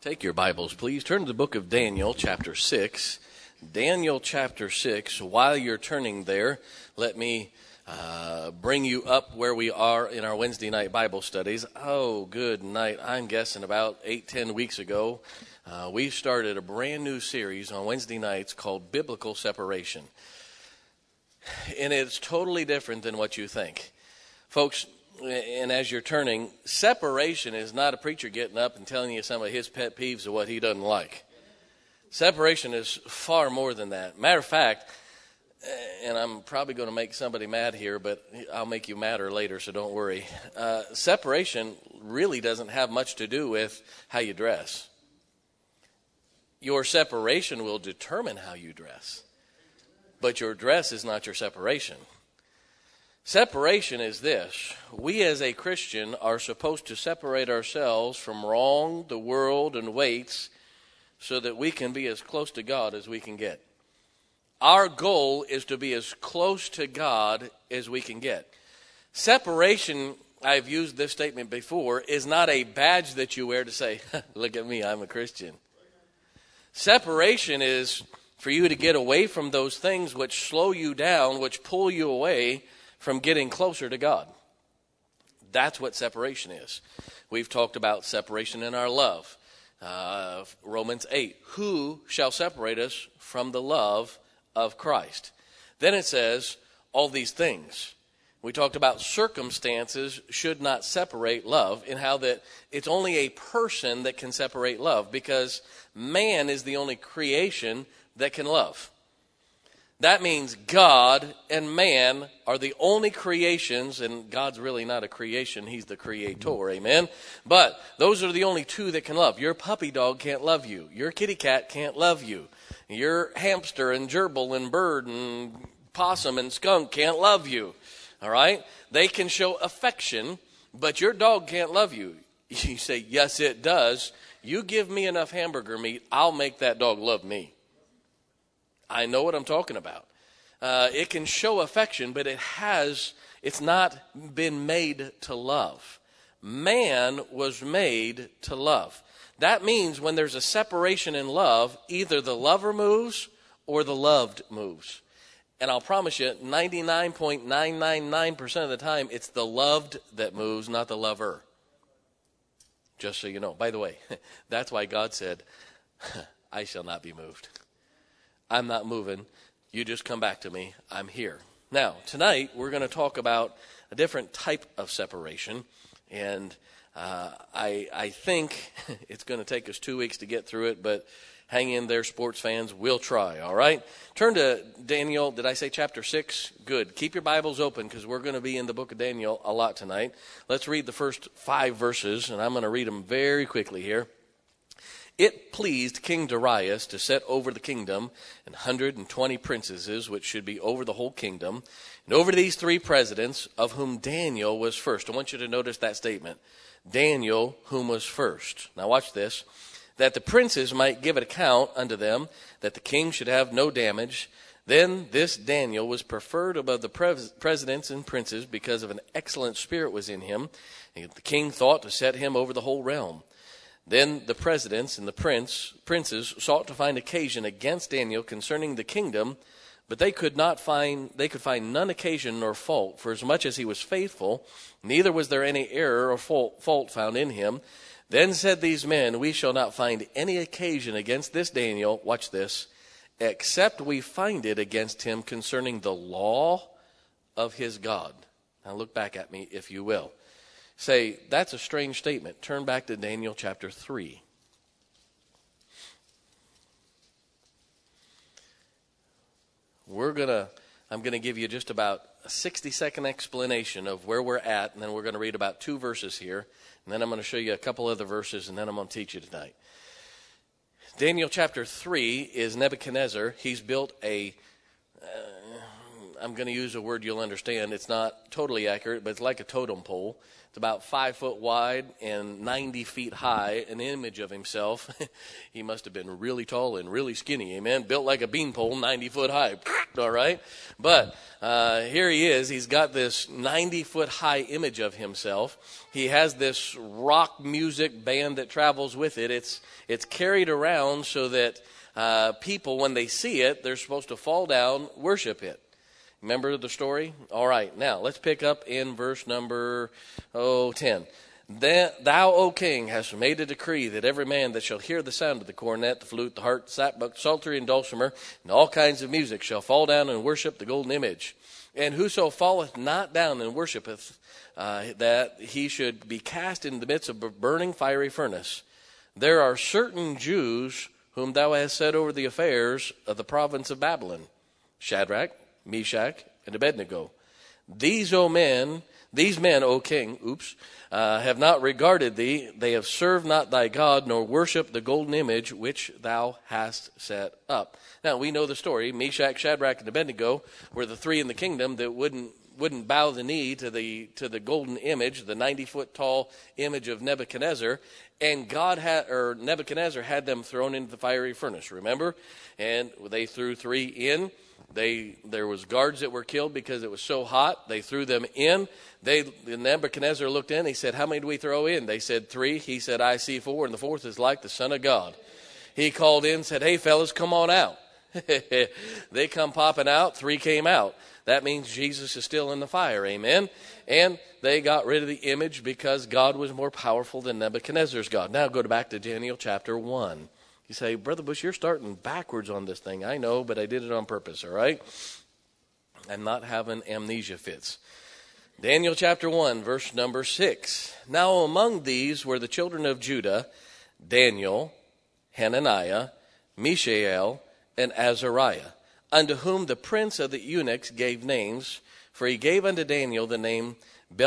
Take your Bibles, please. Turn to the book of Daniel, chapter 6. Daniel, chapter 6. While you're turning there, let me bring you up where we are in our Wednesday night Bible studies. Oh, good night. I'm guessing about 8-10 weeks ago, we started a brand new series on Wednesday nights called Biblical Separation. And it's totally different than what you think. Folks, and as you're turning, separation is not a preacher getting up and telling you some of his pet peeves of what he doesn't like. Separation is far more than that. Matter of fact, and I'm probably going to make somebody mad here, but I'll make you madder later, so don't worry. Separation really doesn't have much to do with how you dress. Your separation will determine how you dress, but your dress is not your separation. Separation is this. We as a Christian are supposed to separate ourselves from wrong, the world, and weights so that we can be as close to God as we can get. Our goal is to be as close to God as we can get. Separation, I've used this statement before, is not a badge that you wear to say, look at me, I'm a Christian. Separation is for you to get away from those things which slow you down, which pull you away from getting closer to God. That's what separation is. We've talked about separation in our love. Romans 8, who shall separate us from the love of Christ? Then it says, all these things. We talked about circumstances should not separate love, and how that it's only a person that can separate love, because man is the only creation that can love. That means God and man are the only creations, and God's really not a creation, he's the creator, amen? But those are the only two that can love. Your puppy dog can't love you. Your kitty cat can't love you. Your hamster and gerbil and bird and possum and skunk can't love you, all right? They can show affection, but your dog can't love you. You say, yes, it does. You give me enough hamburger meat, I'll make that dog love me. I know what I'm talking about. It can show affection, but it's not been made to love. Man was made to love. That means when there's a separation in love, either the lover moves or the loved moves. And I'll promise you, 99.999% of the time, it's the loved that moves, not the lover. Just so you know. By the way, that's why God said, I shall not be moved. I'm not moving. You just come back to me. I'm here. Now, tonight, we're going to talk about a different type of separation. And I think it's going to take us 2 weeks to get through it, but hang in there, sports fans. We'll try, all right? Turn to Daniel. Did I say chapter 6? Good. Keep your Bibles open, because we're going to be in the book of Daniel a lot tonight. Let's read the first 5 verses, and I'm going to read them very quickly here. It pleased King Darius to set over the kingdom 120 princesses, which should be over the whole kingdom, and over these 3 presidents, of whom Daniel was first. I want you to notice that statement. Daniel, whom was first. Now watch this. That the princes might give an account unto them, that the king should have no damage. Then this Daniel was preferred above the presidents and princes, because of an excellent spirit was in him, and the king thought to set him over the whole realm. Then the presidents and the princes sought to find occasion against Daniel concerning the kingdom, but they could find none occasion nor fault, for as much as he was faithful, neither was there any error or fault found in him. Then said these men, we shall not find any occasion against this Daniel, watch this, except we find it against him concerning the law of his God. Now look back at me, if you will. Say, that's a strange statement. Turn back to Daniel chapter 3. I'm going to give you just about a 60-second explanation of where we're at, and then we're going to read about 2 verses here, and then I'm going to show you a couple other verses, and then I'm going to teach you tonight. Daniel chapter 3 is Nebuchadnezzar. He's built a I'm going to use a word you'll understand. It's not totally accurate, but it's like a totem pole. It's about 5 foot wide and 90 feet high, an image of himself. He must have been really tall and really skinny, amen? Built like a beanpole, 90 foot high, all right? But here he is. He's got this 90-foot high image of himself. He has this rock music band that travels with it. It's carried around so that people, when they see it, they're supposed to fall down, worship it. Remember the story? All right, now let's pick up in verse number 10. Thou, O king, hast made a decree that every man that shall hear the sound of the cornet, the flute, the harp, sackbut, psaltery, and dulcimer, and all kinds of music shall fall down and worship the golden image. And whoso falleth not down and worshipeth, that he should be cast in the midst of a burning fiery furnace. There are certain Jews whom thou hast set over the affairs of the province of Babylon, Shadrach, Meshach, and Abednego. These men, O king, have not regarded thee. They have served not thy God, nor worshipped the golden image which thou hast set up. Now, we know the story. Meshach, Shadrach, and Abednego were the three in the kingdom that wouldn't bow the knee to the golden image, the 90-foot tall image of Nebuchadnezzar. And Nebuchadnezzar had them thrown into the fiery furnace, remember? And they threw three in. There was guards that were killed because it was so hot. They threw them in. Nebuchadnezzar looked in. He said, how many do we throw in? They said 3. He said, I see 4, and the 4th is like the Son of God. He called in and said, hey, fellas, come on out. They come popping out. 3 came out. That means Jesus is still in the fire, amen? And they got rid of the image because God was more powerful than Nebuchadnezzar's God. Now go back to Daniel chapter 1. You say, Brother Bush, you're starting backwards on this thing. I know, but I did it on purpose, all right? I'm not having amnesia fits. Daniel chapter 1, verse number 6. Now among these were the children of Judah, Daniel, Hananiah, Mishael, and Azariah, unto whom the prince of the eunuchs gave names, for he gave unto Daniel the name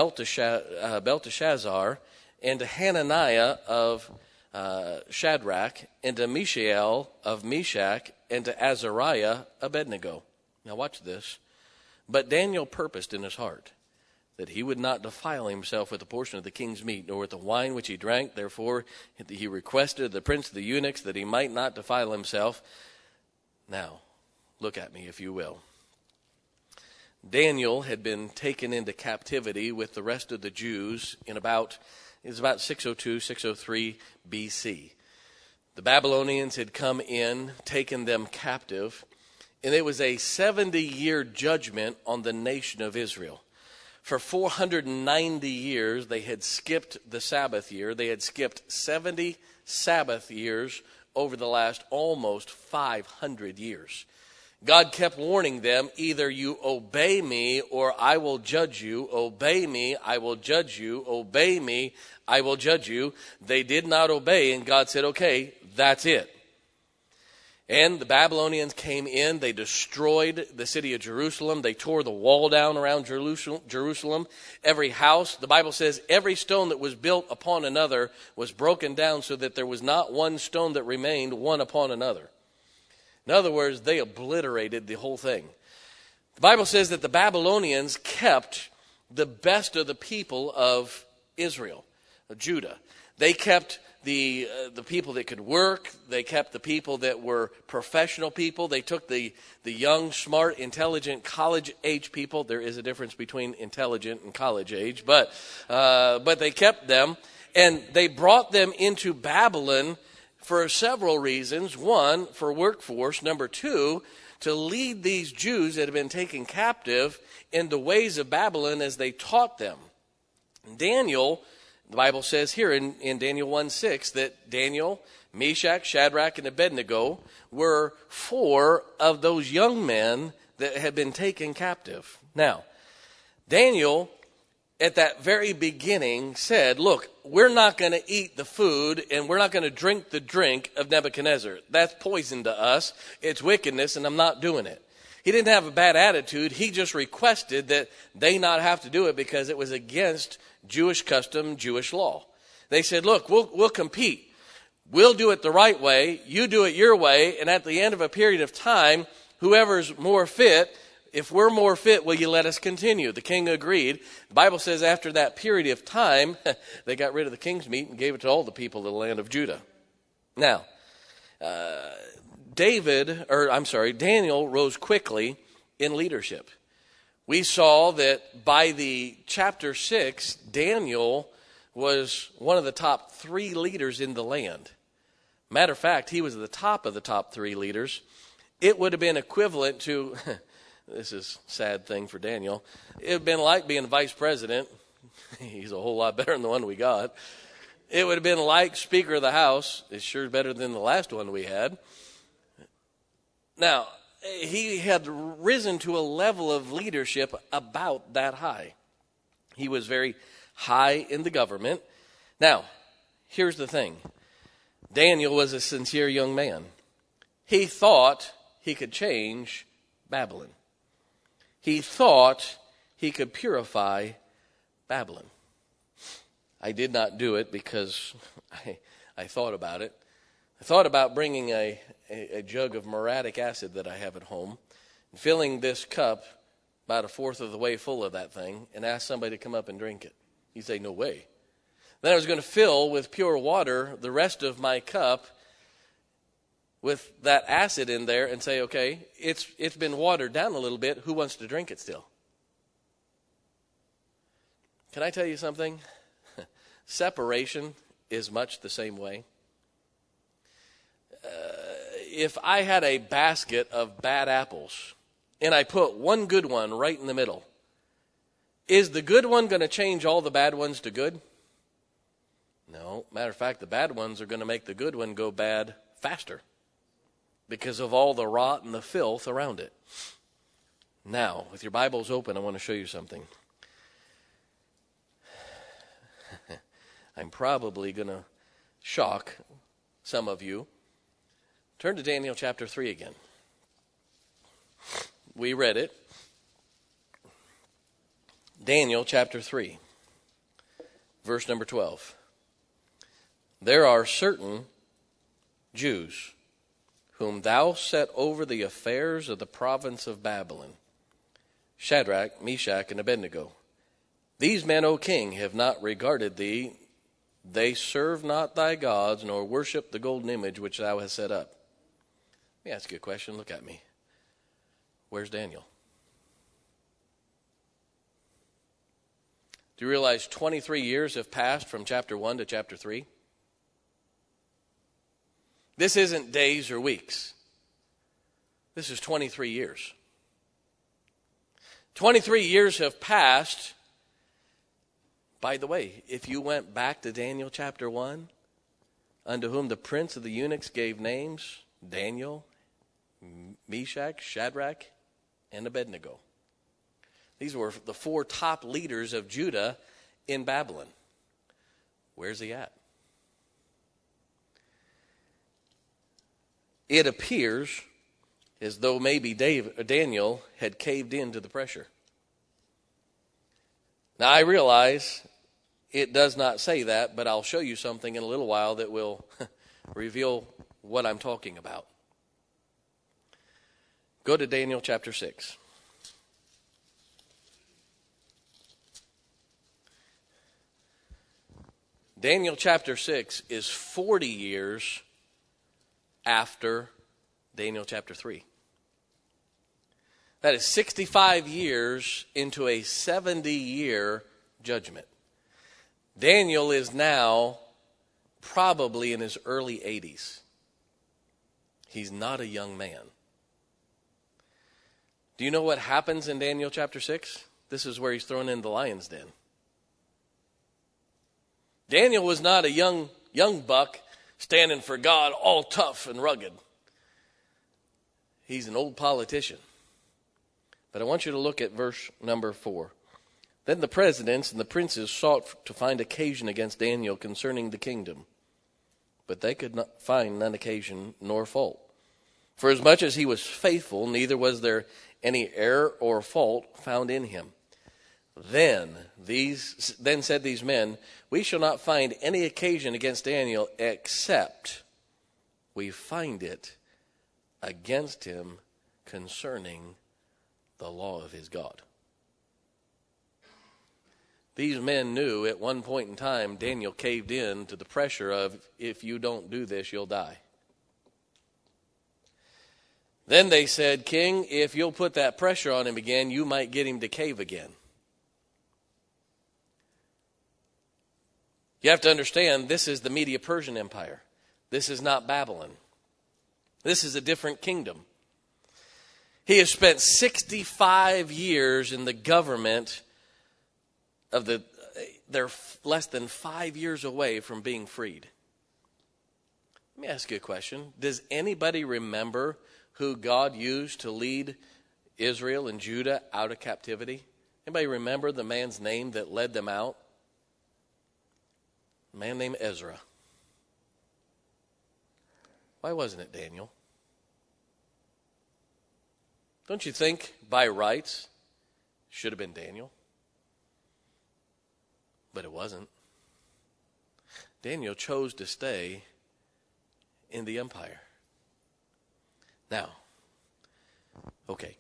Belteshazzar, and to Hananiah of Shadrach, and to Mishael of Meshach, and to Azariah Abednego. Now watch this. But Daniel purposed in his heart that he would not defile himself with a portion of the king's meat, nor with the wine which he drank. Therefore he requested of the prince of the eunuchs that he might not defile himself. Now, look at me, if you will. Daniel had been taken into captivity with the rest of the Jews in about 602, 603 BC. The Babylonians had come in, taken them captive, and it was a 70-year judgment on the nation of Israel. For 490 years, they had skipped the Sabbath year. They had skipped 70 Sabbath years over the last almost 500 years. God kept warning them, either you obey me or I will judge you. Obey me, I will judge you. Obey me, I will judge you. They did not obey, and God said, okay, that's it. And the Babylonians came in. They destroyed the city of Jerusalem. They tore the wall down around Jerusalem. Every house, the Bible says, every stone that was built upon another was broken down so that there was not one stone that remained one upon another. In other words, they obliterated the whole thing. The Bible says that the Babylonians kept the best of the people of Israel, of Judah. They kept the people that could work. They kept the people that were professional people. They took the young, smart, intelligent, college-age people. There is a difference between intelligent and college-age, but they kept them, and they brought them into Babylon for several reasons. One, for workforce. Number two, to lead these Jews that have been taken captive in the ways of Babylon as they taught them. Daniel, the Bible says here in Daniel 1:6 that Daniel, Meshach, Shadrach, and Abednego were 4 of those young men that had been taken captive. Now, Daniel, at that very beginning, said, look, we're not going to eat the food and we're not going to drink the drink of Nebuchadnezzar. That's poison to us. It's wickedness, and I'm not doing it. He didn't have a bad attitude. He just requested that they not have to do it because it was against Jewish custom, Jewish law. They said, look, we'll compete. We'll do it the right way. You do it your way. And at the end of a period of time, whoever's more fit, If we're more fit, will you let us continue? The king agreed. The Bible says after that period of time, they got rid of the king's meat and gave it to all the people of the land of Judah. Now, Daniel rose quickly in leadership. We saw that by the chapter 6, Daniel was one of the top 3 leaders in the land. Matter of fact, he was at the top of the top 3 leaders. It would have been equivalent to, this is a sad thing for Daniel, it would have been like being vice president. He's a whole lot better than the one we got. It would have been like Speaker of the House. It's sure better than the last one we had. Now, he had risen to a level of leadership about that high. He was very high in the government. Now, here's the thing. Daniel was a sincere young man. He thought he could change Babylon. He thought he could purify Babylon. I did not do it because I thought about it. I thought about bringing a jug of muriatic acid that I have at home and filling this cup about 1/4 of the way full of that thing and ask somebody to come up and drink it. He'd say, no way. Then I was going to fill with pure water the rest of my cup with that acid in there and say, okay, it's been watered down a little bit. Who wants to drink it still? Can I tell you something? Separation is much the same way. If I had a basket of bad apples and I put one good one right in the middle, is the good one going to change all the bad ones to good? No. Matter of fact, the bad ones are going to make the good one go bad faster because of all the rot and the filth around it. Now, with your Bibles open, I want to show you something. I'm probably going to shock some of you. Turn to Daniel chapter 3 again. We read it. Daniel chapter 3, verse number 12. There are certain Jews whom thou set over the affairs of the province of Babylon, Shadrach, Meshach, and Abednego. These men, O king, have not regarded thee. They serve not thy gods, nor worship the golden image which thou hast set up. Let me ask you a question. Look at me. Where's Daniel? Do you realize 23 years have passed from chapter 1 to chapter 3? This isn't days or weeks. This is 23 years. 23 years have passed. By the way, if you went back to Daniel chapter 1, unto whom the prince of the eunuchs gave names, Daniel, Meshach, Shadrach, and Abednego. These were the 4 top leaders of Judah in Babylon. Where's he at? It appears as though maybe Daniel had caved into the pressure. Now, I realize it does not say that, but I'll show you something in a little while that will reveal what I'm talking about. Go to Daniel chapter 6. Daniel chapter 6 is 40 years after Daniel chapter 3. That is 65 years into a 70-year judgment. Daniel is now probably in his early 80s. He's not a young man. Do you know what happens in Daniel chapter 6? This is where he's thrown in the lion's den. Daniel was not a young buck standing for God all tough and rugged. He's an old politician. But I want you to look at verse number 4. Then the presidents and the princes sought to find occasion against Daniel concerning the kingdom. But they could not find none occasion nor fault. For as much as he was faithful, neither was there any error or fault found in him. Then said these men, we shall not find any occasion against Daniel except we find it against him concerning the law of his God. These men knew at one point in time Daniel caved in to the pressure of, if you don't do this, you'll die. Then they said, King, if you'll put that pressure on him again, you might get him to cave again. You have to understand, this is the Medo-Persian Empire. This is not Babylon. This is a different kingdom. He has spent 65 years in the government of they're less than 5 years away from being freed. Let me ask you a question. Does anybody remember who God used to lead Israel and Judah out of captivity? Anybody remember the man's name that led them out? A man named Ezra. Why wasn't it Daniel? Don't you think by rights it should have been Daniel? But it wasn't. Daniel chose to stay in the empire. Now, okay.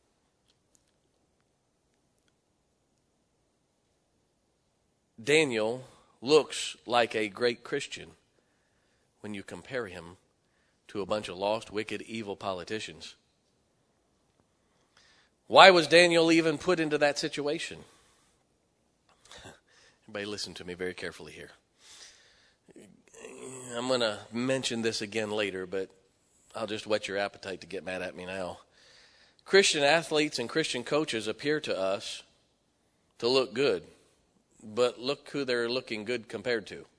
Daniel looks like a great Christian when you compare him to a bunch of lost, wicked, evil politicians. Why was Daniel even put into that situation? Everybody listen to me very carefully here. I'm going to mention this again later, but I'll just whet your appetite to get mad at me now. Christian athletes and Christian coaches appear to us to look good, but look who they're looking good compared to.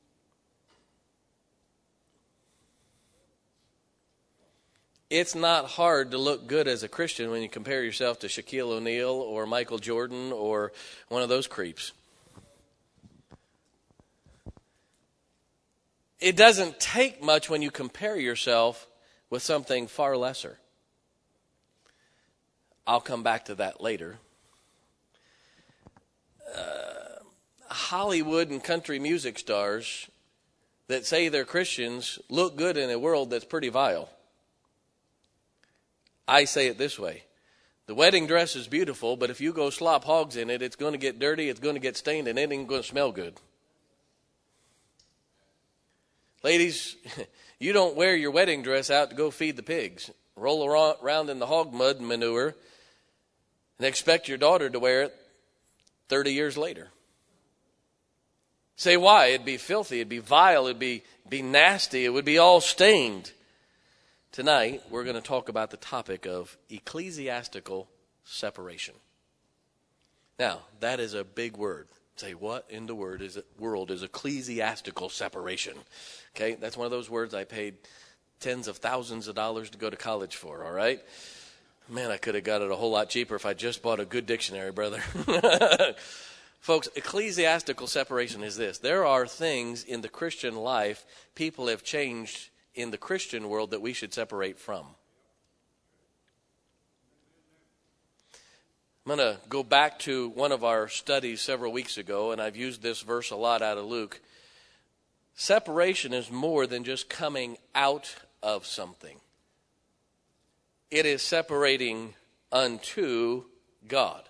It's not hard to look good as a Christian when you compare yourself to Shaquille O'Neal or Michael Jordan or one of those creeps. It doesn't take much when you compare yourself with something far lesser. I'll come back to that later. Hollywood and country music stars that say they're Christians look good in a world that's pretty vile. I say it this way. The wedding dress is beautiful, but if you go slop hogs in it, it's going to get dirty, it's going to get stained, and it ain't going to smell good. Ladies, you don't wear your wedding dress out to go feed the pigs, roll around in the hog mud and manure, and expect your daughter to wear it 30 years later. Say why? It'd be filthy, it'd be vile, it'd be nasty, it would be all stained. Tonight, we're going to talk about the topic of ecclesiastical separation. Now, that is a big word. Say, what in the world is ecclesiastical separation? Okay, that's one of those words I paid tens of thousands of dollars to go to college for, all right? Man, I could have got it a whole lot cheaper if I just bought a good dictionary, brother. Folks, ecclesiastical separation is this. There are things in the Christian life people have changed in the Christian world that we should separate from. I'm going to go back to one of our studies several weeks ago, and I've used this verse a lot out of Luke. Separation is more than just coming out of something. It is separating unto God.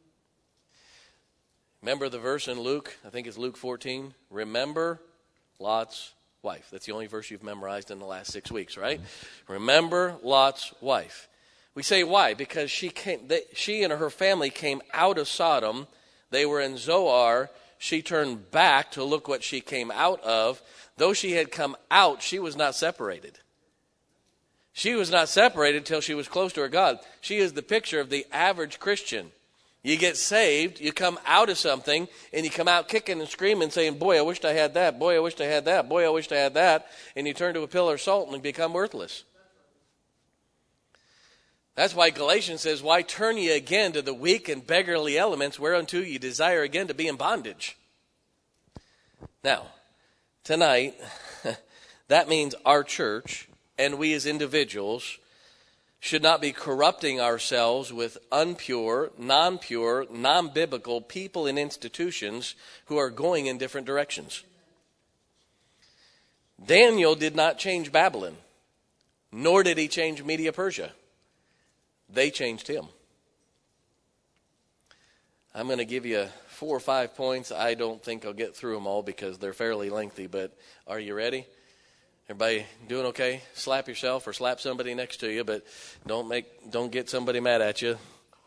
Remember the verse in Luke? I think it's Luke 14. Remember Lot's wife. That's the only verse you've memorized in the last 6 weeks, right? Remember Lot's wife. We say why? Because she and her family came out of Sodom. They were in Zoar. She turned back to look what she came out of. Though she had come out, she was not separated. She was not separated till she was close to her God. She is the picture of the average Christian. You get saved, you come out of something, and you come out kicking and screaming, saying, boy, I wished I had that. Boy, I wished I had that. Boy, I wished I had that. And you turn to a pillar of salt and become worthless. That's why Galatians says, why turn ye again to the weak and beggarly elements whereunto ye desire again to be in bondage? Now, tonight, that means our church and we as individuals should not be corrupting ourselves with unpure, non-pure, non-biblical people and institutions who are going in different directions. Daniel did not change Babylon, nor did he change Medo-Persia. They changed him. I'm going to give you 4 or 5 points. I don't think I'll get through them all because they're fairly lengthy, but are you ready? Everybody doing okay? Slap yourself or slap somebody next to you, but don't get somebody mad at you.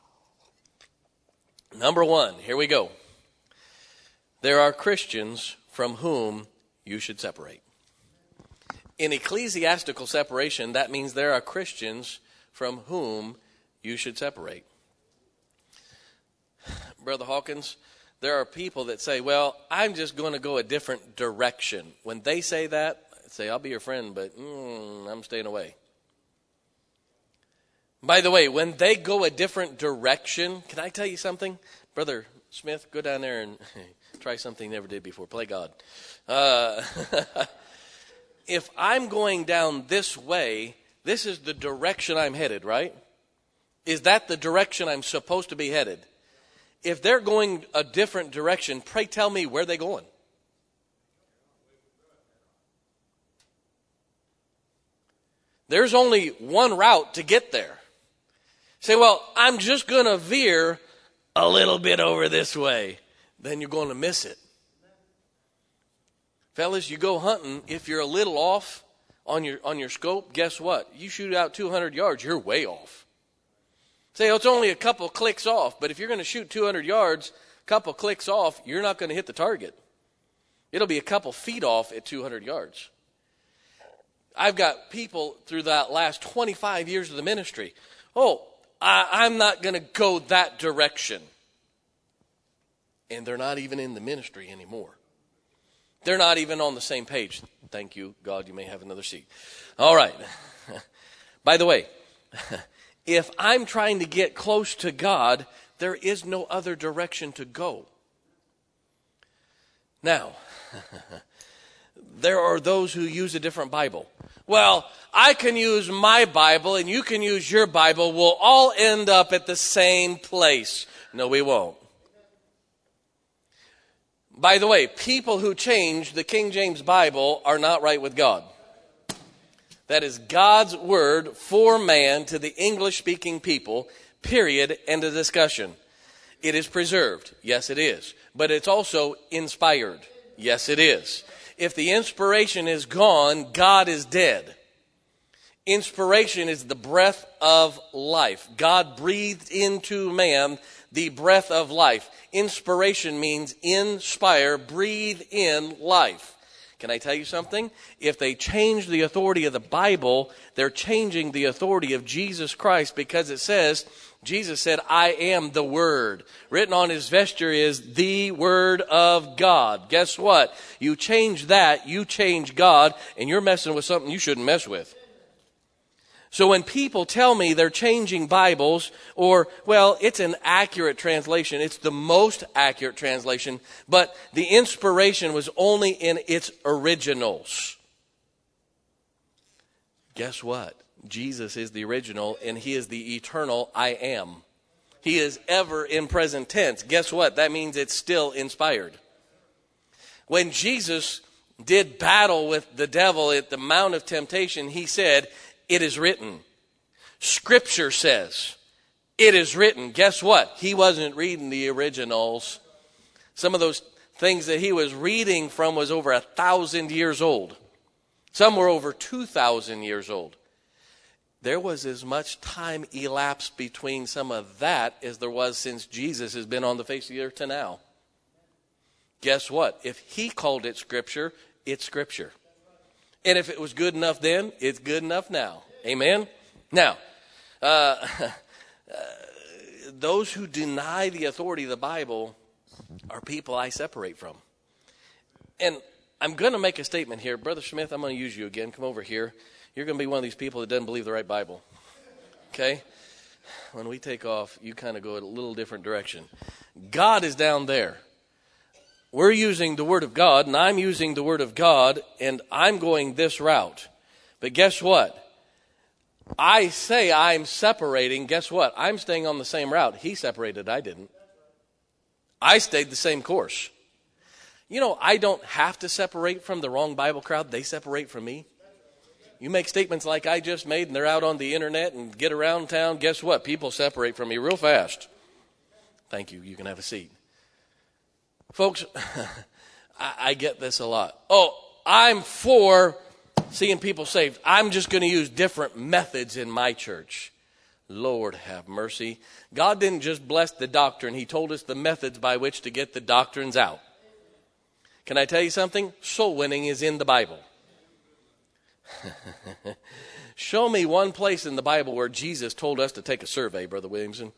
Number 1, here we go. There are Christians from whom you should separate. In ecclesiastical separation, that means there are Christians from whom you should separate. Brother Hawkins, there are people that say, well, I'm just going to go a different direction. When they say that, I say, I'll be your friend, but I'm staying away. By the way, when they go a different direction, can I tell you something? Brother Smith, go down there and try something you never did before. Play God. If I'm going down this way, this is the direction I'm headed, right? Is that the direction I'm supposed to be headed? If they're going a different direction, pray tell me where they're going. There's only one route to get there. Say, well, I'm just going to veer a little bit over this way. Then you're going to miss it. Fellas, you go hunting, if you're a little off on your scope, guess what? You shoot out 200 yards, you're way off. Say, it's only a couple clicks off, but if you're going to shoot 200 yards, a couple clicks off, you're not going to hit the target. It'll be a couple feet off at 200 yards. I've got people through that last 25 years of the ministry. I'm not going to go that direction. And they're not even in the ministry anymore. They're not even on the same page. Thank you, God, you may have another seat. All right. By the way, if I'm trying to get close to God, there is no other direction to go. Now, there are those who use a different Bible. Well, I can use my Bible and you can use your Bible. We'll all end up at the same place. No, we won't. By the way, people who change the King James Bible are not right with God. That is God's word for man to the English-speaking people, period, end of discussion. It is preserved. Yes, it is. But it's also inspired. Yes, it is. If the inspiration is gone, God is dead. Inspiration is the breath of life. God breathed into man the breath of life. Inspiration means inspire, breathe in life. Can I tell you something? If they change the authority of the Bible, they're changing the authority of Jesus Christ, because it says, Jesus said, I am the Word. Written on his vesture is the Word of God. Guess what? You change that, you change God, and you're messing with something you shouldn't mess with. So when people tell me they're changing Bibles, or, well, it's an accurate translation, it's the most accurate translation, but the inspiration was only in its originals. Guess what? Jesus is the original, and he is the eternal I am. He is ever in present tense. Guess what? That means it's still inspired. When Jesus did battle with the devil at the Mount of Temptation, he said, it is written. Scripture says, it is written. Guess what? He wasn't reading the originals. Some of those things that he was reading from was over 1,000 years old. Some were over 2,000 years old. There was as much time elapsed between some of that as there was since Jesus has been on the face of the earth to now. Guess what? If he called it Scripture, it's Scripture. And if it was good enough then, it's good enough now. Amen? Now, those who deny the authority of the Bible are people I separate from. And I'm going to make a statement here. Brother Smith, I'm going to use you again. Come over here. You're going to be one of these people that doesn't believe the right Bible. Okay? When we take off, you kind of go a little different direction. God is down there. We're using the Word of God, and I'm using the Word of God, and I'm going this route. But guess what? I say I'm separating. Guess what? I'm staying on the same route. He separated. I didn't. I stayed the same course. You know, I don't have to separate from the wrong Bible crowd. They separate from me. You make statements like I just made, and they're out on the internet and get around town. Guess what? People separate from me real fast. Thank you. You can have a seat. Folks, I get this a lot. Oh, I'm for seeing people saved. I'm just going to use different methods in my church. Lord have mercy. God didn't just bless the doctrine. He told us the methods by which to get the doctrines out. Can I tell you something? Soul winning is in the Bible. Show me one place in the Bible where Jesus told us to take a survey, Brother Williamson.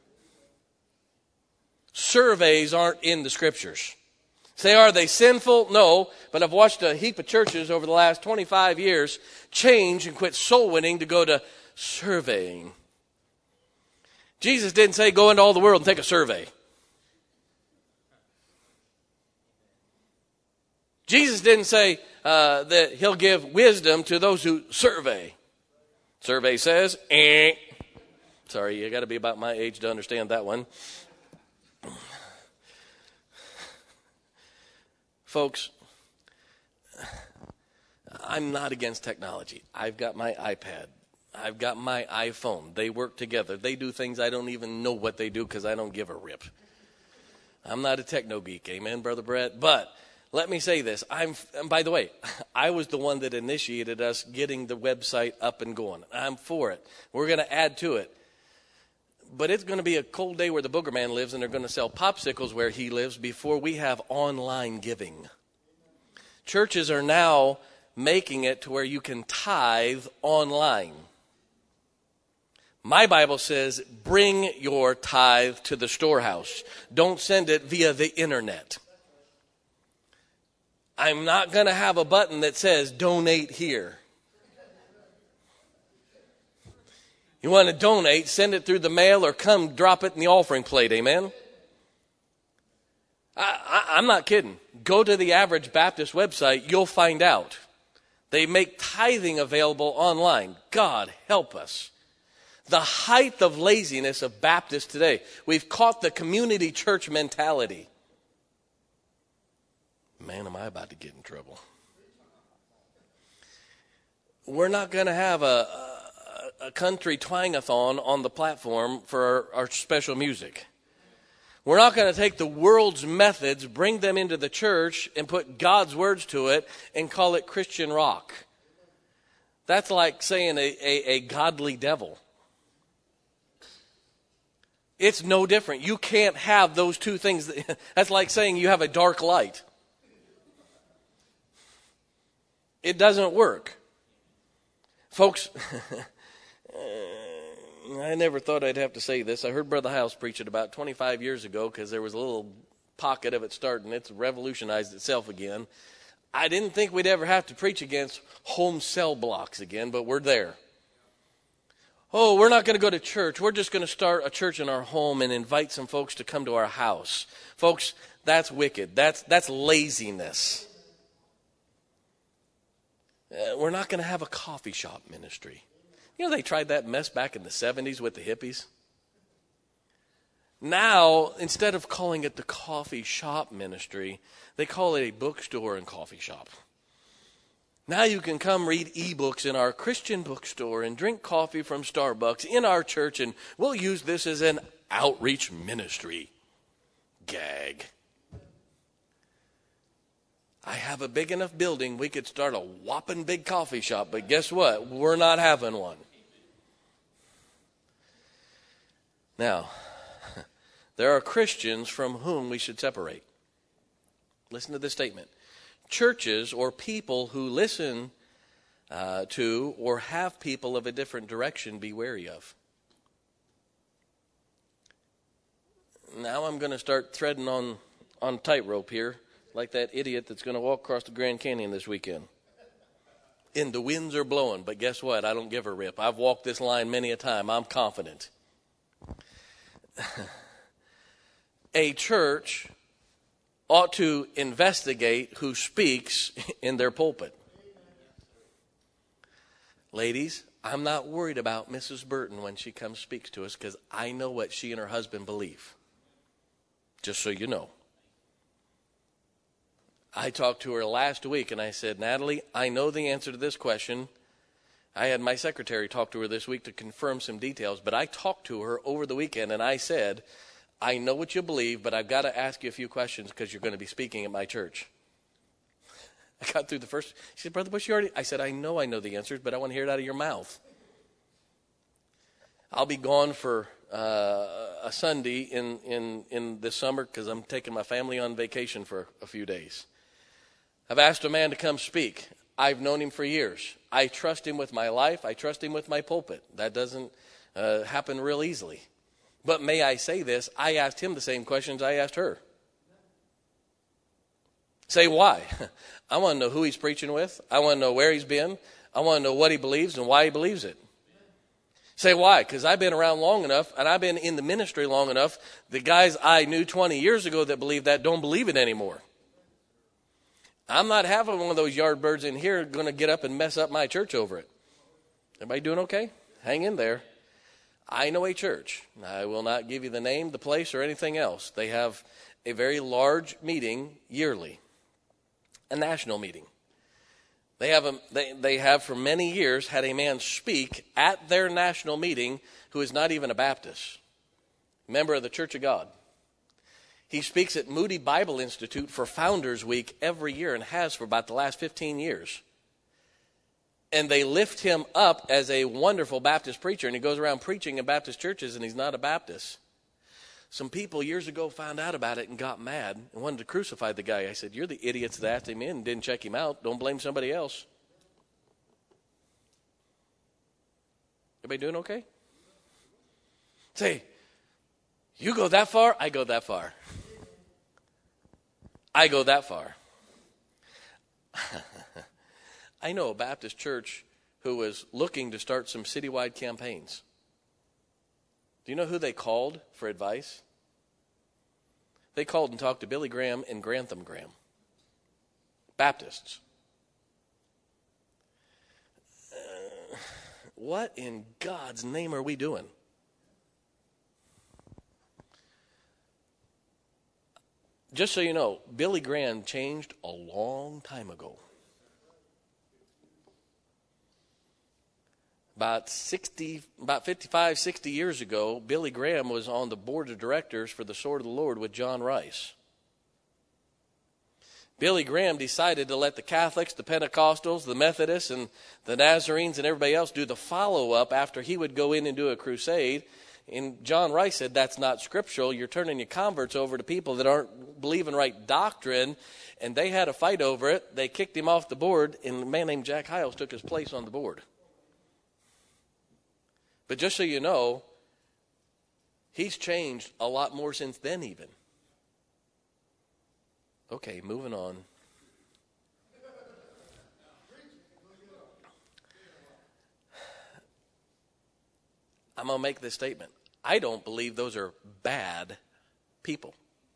Surveys aren't in the scriptures. Say, are they sinful? No, but I've watched a heap of churches over the last 25 years change and quit soul winning to go to surveying. Jesus didn't say go into all the world and take a survey. Jesus didn't say that he'll give wisdom to those who survey. Survey says, Sorry, you got to be about my age to understand that one. Folks, I'm not against technology. I've got my iPad. I've got my iPhone. They work together. They do things I don't even know what they do because I don't give a rip. I'm not a techno geek. Amen, Brother Brett? But let me say this. By the way, I was the one that initiated us getting the website up and going. I'm for it. We're going to add to it. But it's going to be a cold day where the booger man lives, and they're going to sell popsicles where he lives before we have online giving. Churches are now making it to where you can tithe online. My Bible says, bring your tithe to the storehouse. Don't send it via the internet. I'm not going to have a button that says, donate here. You want to donate, send it through the mail or come drop it in the offering plate, amen? I'm not kidding. Go to the Average Baptist website, you'll find out. They make tithing available online. God help us. The height of laziness of Baptists today. We've caught the community church mentality. Man, am I about to get in trouble. We're not going to have a country twang-a-thon on the platform for our special music. We're not going to take the world's methods, bring them into the church, and put God's words to it and call it Christian rock. That's like saying a godly devil. It's no different. You can't have those two things. That's like saying you have a dark light. It doesn't work. Folks, I never thought I'd have to say this. I heard Brother House preach it about 25 years ago because there was a little pocket of it starting. It's revolutionized itself again. I didn't think we'd ever have to preach against home cell blocks again, but we're there. Oh, we're not going to go to church. We're just going to start a church in our home and invite some folks to come to our house. Folks, that's wicked. That's laziness. We're not going to have a coffee shop ministry. You know, they tried that mess back in the 70s with the hippies. Now, instead of calling it the coffee shop ministry, they call it a bookstore and coffee shop. Now you can come read ebooks in our Christian bookstore and drink coffee from Starbucks in our church, and we'll use this as an outreach ministry. Gag. I have a big enough building, we could start a whopping big coffee shop, but guess what? We're not having one. Now, there are Christians from whom we should separate. Listen to this statement. Churches or people who listen to or have people of a different direction be wary of. Now I'm going to start treading on tightrope here, like that idiot that's going to walk across the Grand Canyon this weekend. And the winds are blowing, but guess what? I don't give a rip. I've walked this line many a time. I'm confident. A church ought to investigate who speaks in their pulpit. Ladies, I'm not worried about Mrs. Burton when she comes speaks to us because I know what she and her husband believe. Just so you know. I talked to her last week and I said, Natalie, I know the answer to this question. I had my secretary talk to her this week to confirm some details, but I talked to her over the weekend and I said, I know what you believe, but I've got to ask you a few questions because you're going to be speaking at my church. I got through the first. She said, Brother Bush, you already. I said, I know the answers, but I want to hear it out of your mouth. I'll be gone for a Sunday in this summer because I'm taking my family on vacation for a few days. I've asked a man to come speak. I've known him for years. I trust him with my life. I trust him with my pulpit. That doesn't happen real easily. But may I say this, I asked him the same questions I asked her. Say why? I want to know who he's preaching with. I want to know where he's been. I want to know what he believes and why he believes it. Say why? Because I've been around long enough and I've been in the ministry long enough. The guys I knew 20 years ago that believed that don't believe it anymore. I'm not having one of those yardbirds in here going to get up and mess up my church over it. Everybody doing okay? Hang in there. I know a church. I will not give you the name, the place, or anything else. They have a very large meeting yearly, a national meeting. They have for many years had a man speak at their national meeting who is not even a Baptist, member of the Church of God. He speaks at Moody Bible Institute for Founders Week every year and has for about the last 15 years. And they lift him up as a wonderful Baptist preacher, and he goes around preaching in Baptist churches, and he's not a Baptist. Some people years ago found out about it and got mad and wanted to crucify the guy. I said, you're the idiots that asked him in and didn't check him out. Don't blame somebody else. Everybody doing okay? Say, you go that far, I go that far. I go that far. I know a Baptist church who was looking to start some citywide campaigns. Do you know who they called for advice? They called and talked to Billy Graham and Grantham Graham. Baptists. What in God's name are we doing? Just so you know, Billy Graham changed a long time ago. About 55, 60 years ago, Billy Graham was on the board of directors for the Sword of the Lord with John Rice. Billy Graham decided to let the Catholics, the Pentecostals, the Methodists, and the Nazarenes and everybody else do the follow-up after he would go in and do a crusade. And John Rice said, that's not scriptural. You're turning your converts over to people that aren't believing right doctrine. And they had a fight over it. They kicked him off the board, and a man named Jack Hyles took his place on the board. But just so you know, he's changed a lot more since then even. Okay, moving on. I'm going to make this statement. I don't believe those are bad people.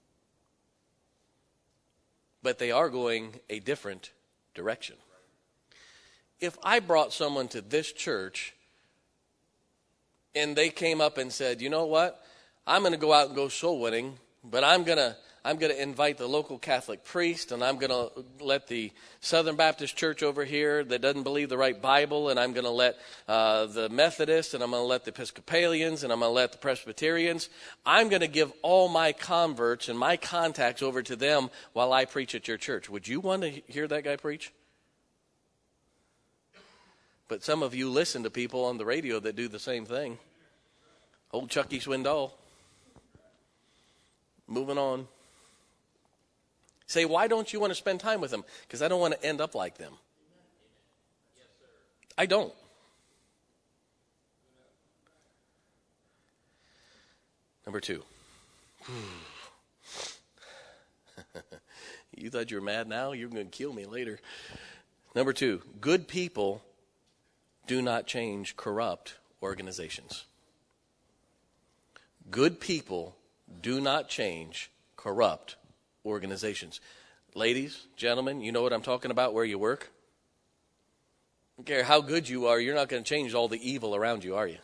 But they are going a different direction. If I brought someone to this church and they came up and said, you know what, I'm going to go out and go soul winning, but I'm going to invite the local Catholic priest, and I'm going to let the Southern Baptist Church over here that doesn't believe the right Bible, and I'm going to let the Methodists, and I'm going to let the Episcopalians, and I'm going to let the Presbyterians. I'm going to give all my converts and my contacts over to them while I preach at your church. Would you want to hear that guy preach? But some of you listen to people on the radio that do the same thing. Old Chucky Swindoll. Moving on. Say, why don't you want to spend time with them? Because I don't want to end up like them. I don't. Number 2. You thought you were mad now? You're going to kill me later. Number 2, good people do not change corrupt organizations. Good people do not change corrupt organizations. Ladies, gentlemen, you know what I'm talking about where you work? I don't care how good you are, you're not going to change all the evil around you, are you?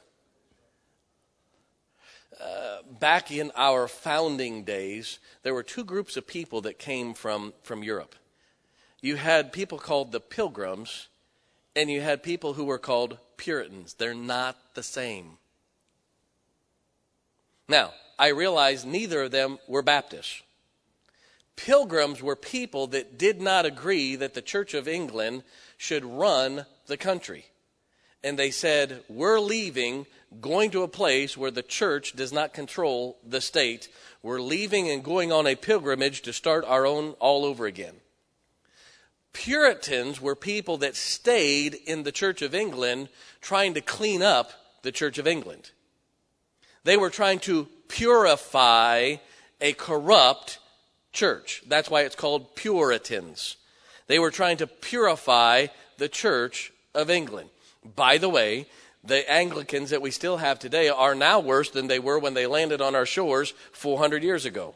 Back in our founding days, there were 2 groups of people that came from Europe. You had people called the Pilgrims, and you had people who were called Puritans. They're not the same. Now, I realize neither of them were Baptists. Pilgrims were people that did not agree that the Church of England should run the country. And they said, we're leaving, going to a place where the church does not control the state. We're leaving and going on a pilgrimage to start our own all over again. Puritans were people that stayed in the Church of England trying to clean up the Church of England. They were trying to purify a corrupt church. That's why it's called Puritans. They were trying to purify the Church of England. By the way, the Anglicans that we still have today are now worse than they were when they landed on our shores 400 years ago.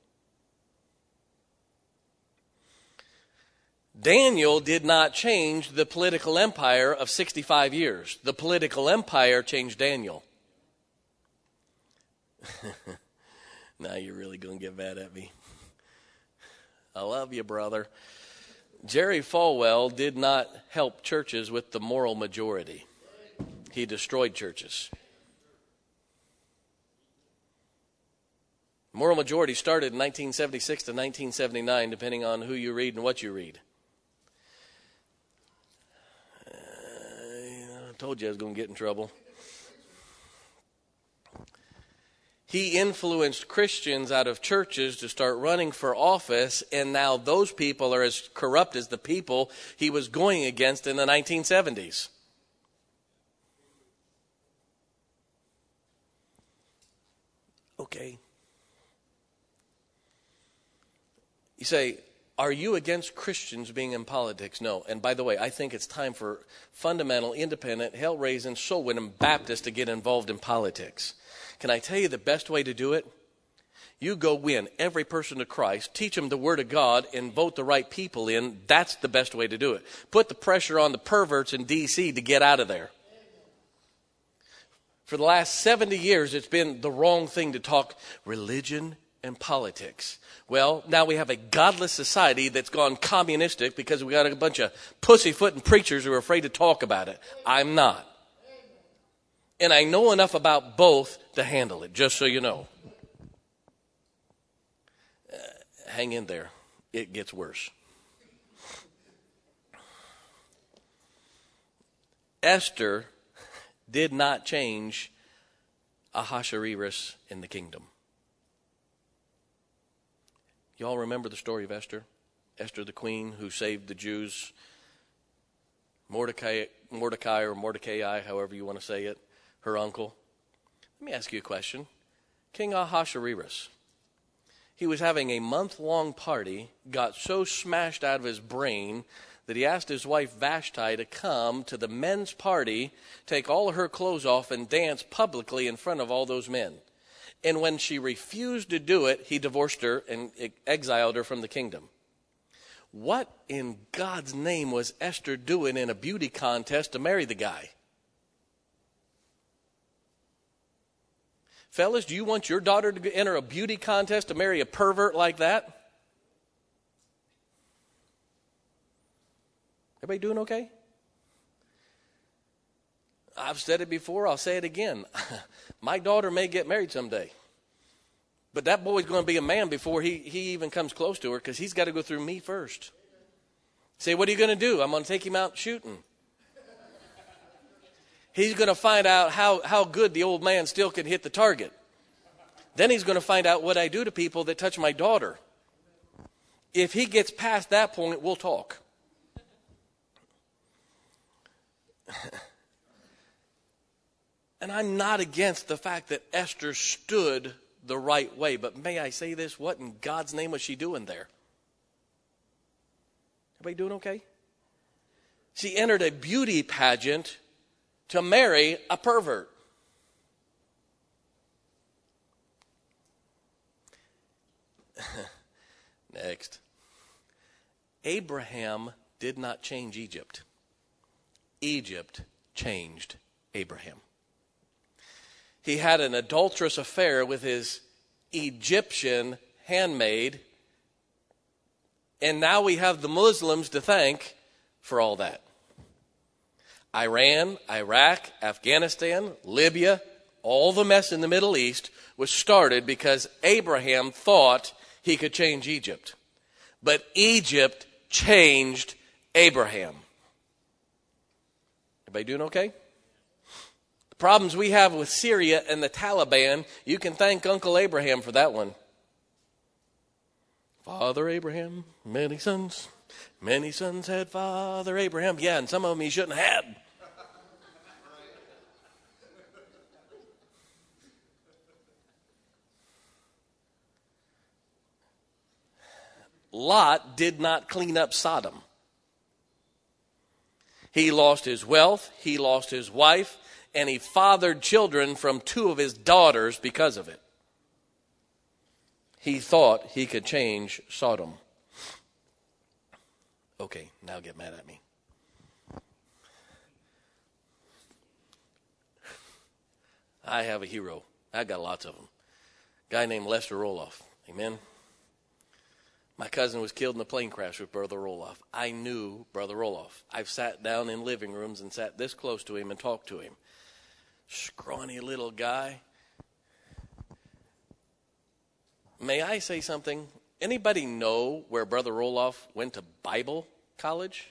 Daniel did not change the political empire of 65 years. The political empire changed Daniel. Now you're really going to get mad at me. I love you, brother. Jerry Falwell did not help churches with the moral majority. He destroyed churches. Moral majority started in 1976 to 1979, depending on who you read and what you read. I told you I was going to get in trouble. He influenced Christians out of churches to start running for office, and now those people are as corrupt as the people he was going against in the 1970s. Okay. You say, are you against Christians being in politics? No. And by the way, I think it's time for fundamental, independent, hell-raising, soul-winning Baptists to get involved in politics. Can I tell you the best way to do it? You go win every person to Christ, teach them the Word of God, and vote the right people in. That's the best way to do it. Put the pressure on the perverts in D.C. to get out of there. For the last 70 years, it's been the wrong thing to talk religion and politics. Well, now we have a godless society that's gone communistic because we got a bunch of pussyfooting preachers who are afraid to talk about it. I'm not. And I know enough about both to handle it, just so you know. Hang in there. It gets worse. Esther did not change Ahasuerus in the kingdom. Y'all remember the story of Esther? Esther the queen who saved the Jews. Mordecai, however you want to say it, her uncle. Let me ask you a question. King Ahasuerus, he was having a month-long party, got so smashed out of his brain that he asked his wife Vashti to come to the men's party, take all of her clothes off, and dance publicly in front of all those men. And when she refused to do it, he divorced her and exiled her from the kingdom. What in God's name was Esther doing in a beauty contest to marry the guy? Fellas, do you want your daughter to enter a beauty contest to marry a pervert like that? Everybody doing okay? I've said it before, I'll say it again. My daughter may get married someday. But that boy's going to be a man before he even comes close to her, because he's got to go through me first. Say, what are you going to do? I'm going to take him out shooting. He's going to find out how good the old man still can hit the target. Then he's going to find out what I do to people that touch my daughter. If he gets past that point, we'll talk. And I'm not against the fact that Esther stood the right way. But may I say this? What in God's name was she doing there? Everybody doing okay? She entered a beauty pageant to marry a pervert. Next. Abraham did not change Egypt. Egypt changed Abraham. He had an adulterous affair with his Egyptian handmaid, and now we have the Muslims to thank for all that. Iran, Iraq, Afghanistan, Libya, All the mess in the Middle East was started because Abraham thought he could change Egypt. But Egypt changed Abraham. Everybody doing okay? The problems we have with Syria and the Taliban, you can thank Uncle Abraham for that one. Father Abraham, many sons had Father Abraham. Yeah, and some of them he shouldn't have had. Lot did not clean up Sodom. He lost his wealth, he lost his wife, and he fathered children from 2 of his daughters because of it. He thought he could change Sodom. Okay, now get mad at me. I have a hero. I got lots of them. A guy named Lester Roloff. Amen. My cousin was killed in a plane crash with Brother Roloff. I knew Brother Roloff. I've sat down in living rooms and sat this close to him and talked to him. Scrawny little guy. May I say something? Anybody know where Brother Roloff went to Bible college?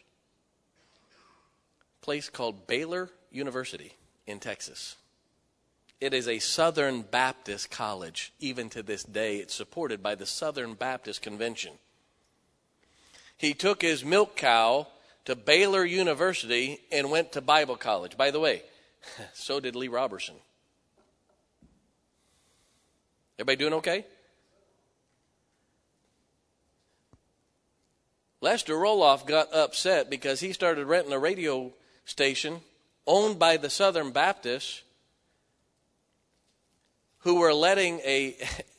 A place called Baylor University in Texas. It is a Southern Baptist college. Even to this day, it's supported by the Southern Baptist Convention. He took his milk cow to Baylor University and went to Bible college. By the way, so did Lee Roberson. Everybody doing okay? Lester Roloff got upset because he started renting a radio station owned by the Southern Baptists who were letting I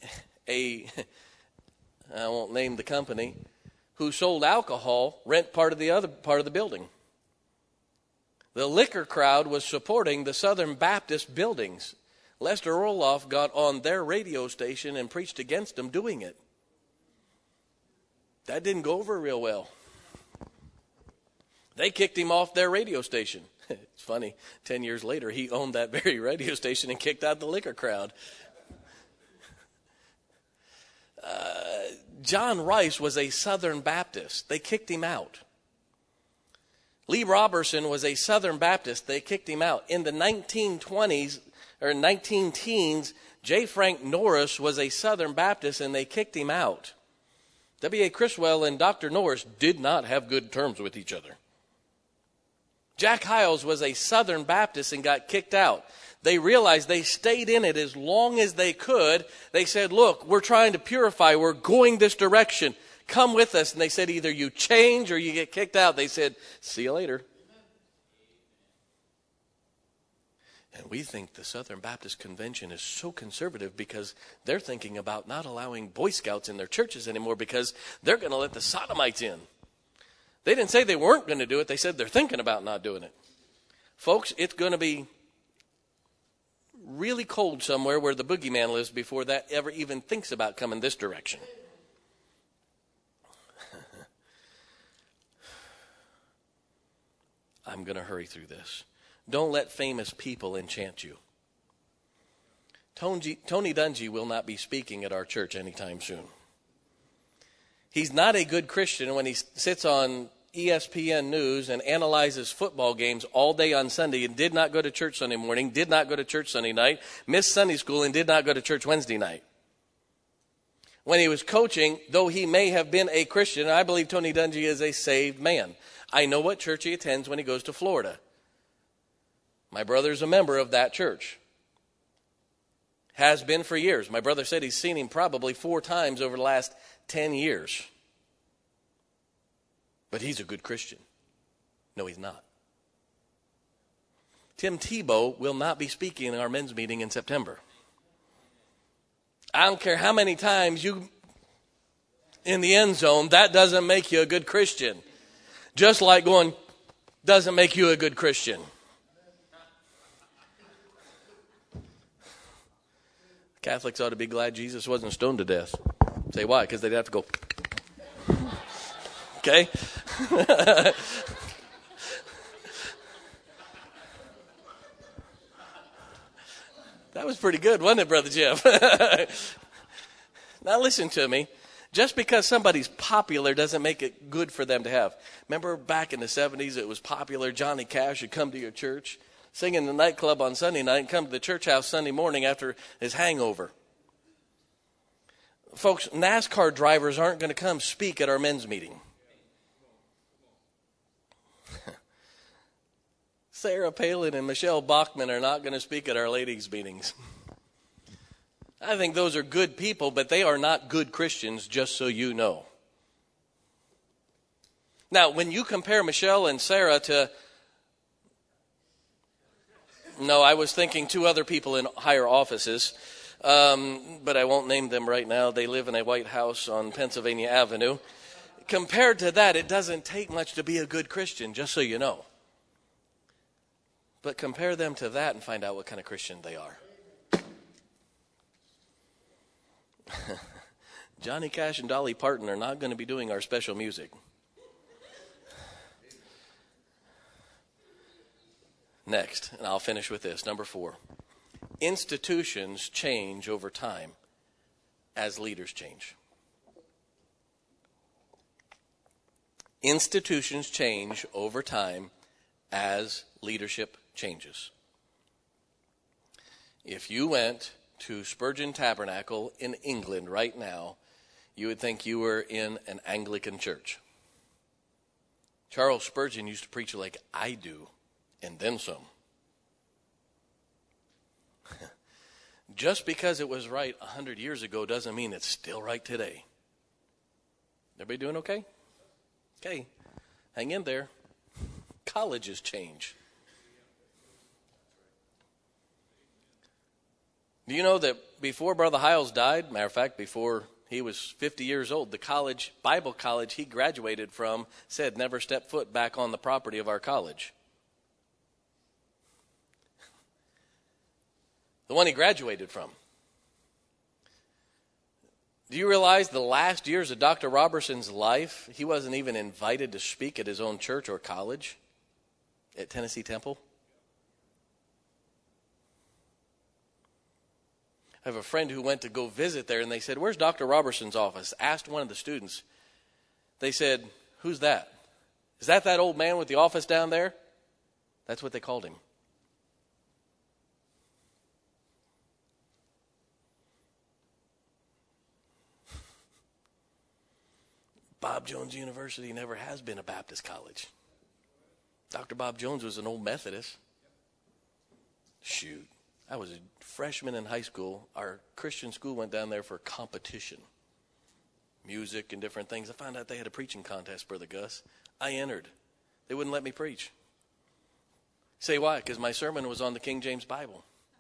won't name the company, who sold alcohol, rent part of the other part of the building. The liquor crowd was supporting the Southern Baptist buildings. Lester Roloff got on their radio station and preached against them doing it. That didn't go over real well. They kicked him off their radio station. It's funny, 10 years later, he owned that very radio station and kicked out the liquor crowd. John Rice was a Southern Baptist. They kicked him out. Lee Roberson was a Southern Baptist. They kicked him out. In the 1920s or 19 teens, J. Frank Norris was a Southern Baptist, and they kicked him out. W.A. Criswell and Dr. Norris did not have good terms with each other. Jack Hyles was a Southern Baptist and got kicked out. They realized they stayed in it as long as they could. They said, look, we're trying to purify. We're going this direction. Come with us. And they said, either you change or you get kicked out. They said, see you later. And we think the Southern Baptist Convention is so conservative because they're thinking about not allowing Boy Scouts in their churches anymore because they're going to let the sodomites in. They didn't say they weren't going to do it. They said they're thinking about not doing it. Folks, it's going to be really cold somewhere where the boogeyman lives before that ever even thinks about coming this direction. I'm going to hurry through this. Don't let famous people enchant you. Tony Dungy will not be speaking at our church anytime soon. He's not a good Christian when he sits on ESPN News and analyzes football games all day on Sunday and did not go to church Sunday morning, did not go to church Sunday night, missed Sunday school, and did not go to church Wednesday night. When he was coaching, though he may have been a Christian, I believe Tony Dungy is a saved man. I know what church he attends when he goes to Florida. My brother's a member of that church. Has been for years. My brother said he's seen him probably 4 times over the last 10 years. But he's a good Christian. No, he's not. Tim Tebow will not be speaking in our men's meeting in September. I don't care how many times you in the end zone, that doesn't make you a good Christian. Just like going doesn't make you a good Christian. Catholics ought to be glad Jesus wasn't stoned to death. Say why? Because they'd have to go. Okay? That was pretty good, wasn't it, Brother Jeff? Now listen to me. Just because somebody's popular doesn't make it good for them to have. Remember back in the 70s, it was popular. Johnny Cash would come to your church, sing in the nightclub on Sunday night, and come to the church house Sunday morning after his hangover. Folks, NASCAR drivers aren't going to come speak at our men's meeting. Sarah Palin and Michelle Bachmann are not going to speak at our ladies' meetings. I think those are good people, but they are not good Christians, just so you know. Now, when you compare Michelle and Sarah to... No, I was thinking two other people in higher offices, but I won't name them right now. They live in a White House on Pennsylvania Avenue. Compared to that, it doesn't take much to be a good Christian, just so you know. But compare them to that and find out what kind of Christian they are. Johnny Cash and Dolly Parton are not going to be doing our special music. Next, and I'll finish with this, number 4. Institutions change over time as leaders change. Institutions change over time as leadership changes. If you went to Spurgeon Tabernacle in England right now, you would think you were in an Anglican church. Charles Spurgeon used to preach like I do, and then some. Just because it was right 100 years ago doesn't mean it's still right today. Everybody doing okay? Okay, hang in there. Colleges change. Do you know that before Brother Hiles died, matter of fact, before he was 50 years old, the college, Bible college he graduated from said never step foot back on the property of our college. The one he graduated from. Do you realize the last years of Dr. Robertson's life, he wasn't even invited to speak at his own church or college at Tennessee Temple? I have a friend who went to go visit there, and they said, "Where's Dr. Robertson's office?" Asked one of the students. They said, "Who's that? Is that old man with the office down there?" That's what they called him. Bob Jones University never has been a Baptist college. Dr. Bob Jones was an old Methodist. Shoot. I was a freshman in high school. Our Christian school went down there for competition. Music and different things. I found out they had a preaching contest, Brother Gus. I entered. They wouldn't let me preach. Say why? Because my sermon was on the King James Bible.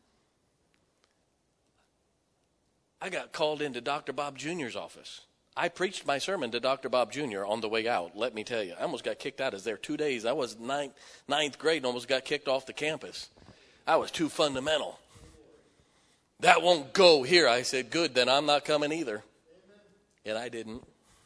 I got called into Dr. Bob Jr.'s office. I preached my sermon to Dr. Bob Jr. on the way out, let me tell you. I almost got kicked out. I was there 2 days. I was ninth grade and almost got kicked off the campus. I was too fundamental. That won't go here. I said, good, then I'm not coming either. And I didn't.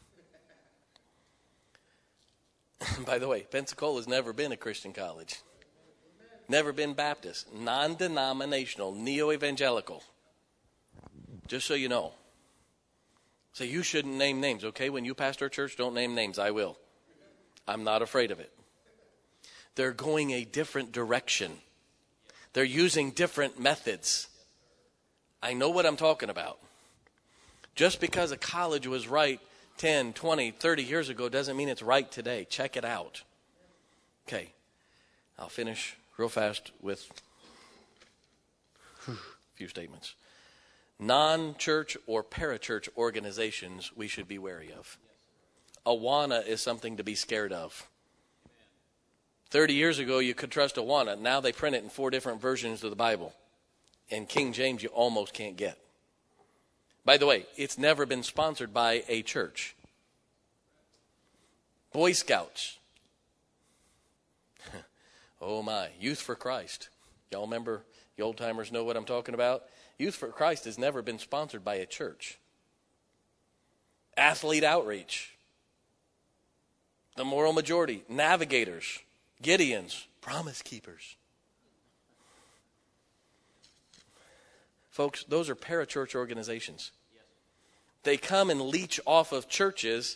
By the way, Pensacola's never been a Christian college. Never been Baptist. Non-denominational, neo-evangelical. Just so you know. So you shouldn't name names, okay? When you pastor a church, don't name names. I will. I'm not afraid of it. They're going a different direction. They're using different methods. I know what I'm talking about. Just because a college was right 10, 20, 30 years ago doesn't mean it's right today. Check it out. Okay. I'll finish real fast with a few statements. Non-church or parachurch organizations we should be wary of. Awana is something to be scared of. 30 years ago, you could trust Awana. Now they print it in 4 different versions of the Bible. And King James you almost can't get. By the way, it's never been sponsored by a church. Boy Scouts. Oh my, Youth for Christ. Y'all remember, the old timers know what I'm talking about? Youth for Christ has never been sponsored by a church. Athlete Outreach. The Moral Majority. Navigators. Gideons. Promise Keepers. Folks, those are parachurch organizations. They come and leech off of churches.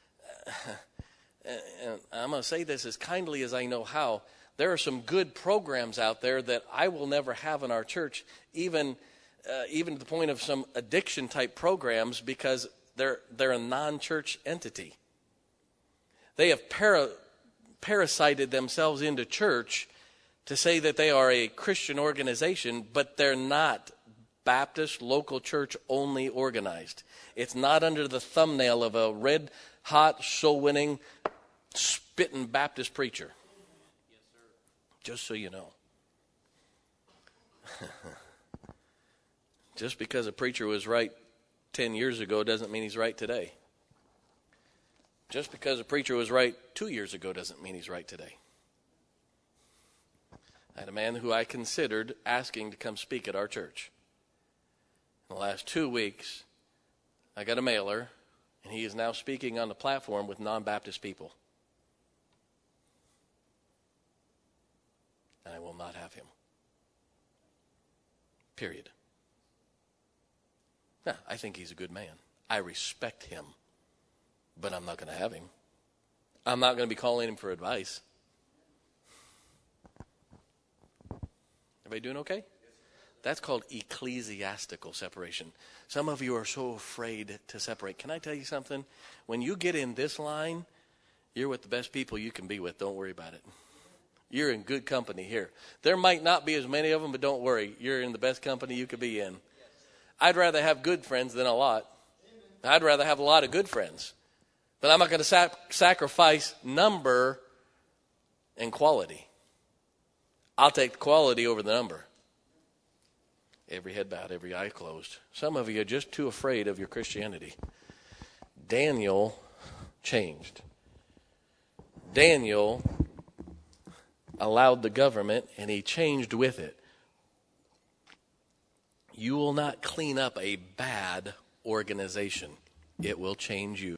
And I'm going to say this as kindly as I know how. There are some good programs out there that I will never have in our church, even to the point of some addiction type programs, because they're a non-church entity. They have parasited themselves into church to say that they are a Christian organization, but they're not Baptist local church only organized. It's not under the thumbnail of a red hot soul winning spitting Baptist preacher. Yes, sir. Just so you know. Just because a preacher was right 10 years ago doesn't mean he's right today. Just because a preacher was right 2 years ago doesn't mean he's right today. I had a man who I considered asking to come speak at our church. In the last 2 weeks, I got a mailer, and he is now speaking on the platform with non-Baptist people. And I will not have him. Period. Now, I think he's a good man. I respect him. But I'm not going to have him. I'm not going to be calling him for advice. Everybody doing okay? That's called ecclesiastical separation. Some of you are so afraid to separate. Can I tell you something? When you get in this line, you're with the best people you can be with. Don't worry about it. You're in good company here. There might not be as many of them, but don't worry. You're in the best company you could be in. I'd rather have good friends than a lot. I'd rather have a lot of good friends. But I'm not going to sacrifice number and quality. I'll take the quality over the number. Every head bowed, every eye closed. Some of you are just too afraid of your Christianity. Daniel changed. Daniel allowed the government, and he changed with it. You will not clean up a bad organization. It will change you.